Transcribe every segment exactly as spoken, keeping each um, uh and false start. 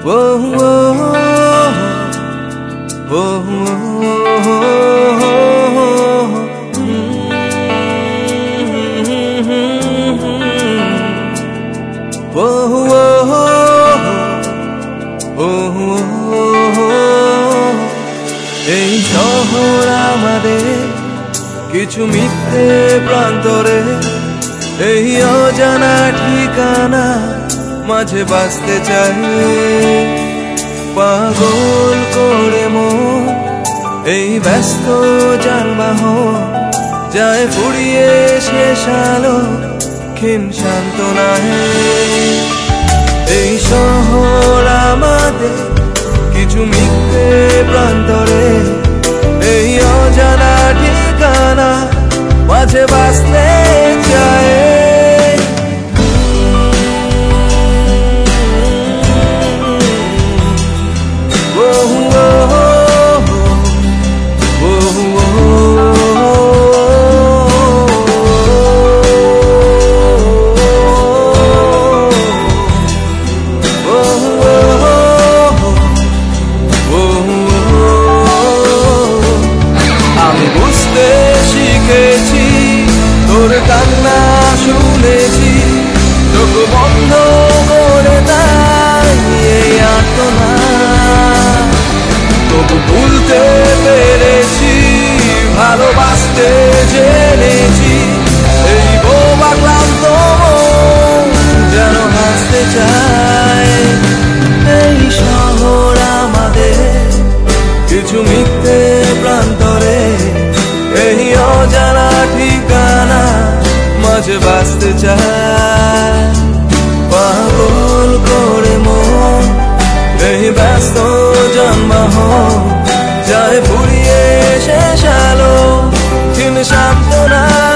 এই শহর আমাদের কিছু মিথ্যে প্রান্তরে, এই অজানা ঠিকানা মাঝে বাঁচতে চাই। পাগল করে মন এই ব্যস্ত যানবাহন, যায় ফুরিয়ে শেষ আলো ক্ষীণ সান্ত্বনায়। এই শহর আমাদের কিছু মিথ্যে প্রান্তরে, এই অজানা ঠিকানা মাঝে বাঁচতে চায়। তোর কান্না শুনেছি, চোখ বন্ধ করে তাই এই আর্তনাদ। তবু ভুলতে পেরেছি, ভালোবাসতে জেনেছি, এই বোবা ক্লান্ত মন যেন হাসতে চায়। এই শহর আমাদের কিছু মিথ্যে প্রান্তরে, এই অজানা ঠিকানা মাঝে বাঁচতে চায়। পাগল করে মন এই ব্যস্ত যানবাহন, যায় ফুরিয়ে শেষ আলো ক্ষীণ সান্ত্বনায়।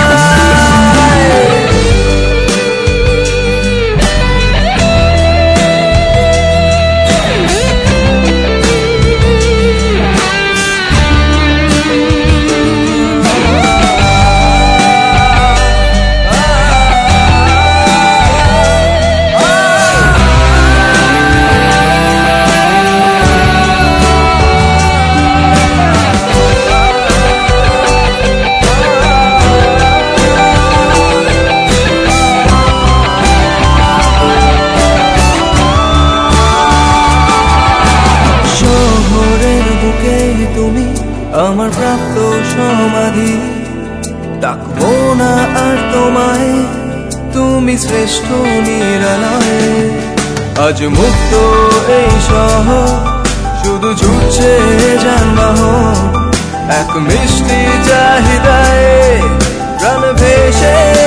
তুমি আমার প্রাপ্ত সমাধি, তাকবো না আর তোমায়, তুমি শ্রেষ্ঠ নিরালয়ে। আজ মুক্ত এই শহর, শুধু ছুটছে যানবাহন, এক মিষ্টি চাহিদায় প্রাণ ভেসে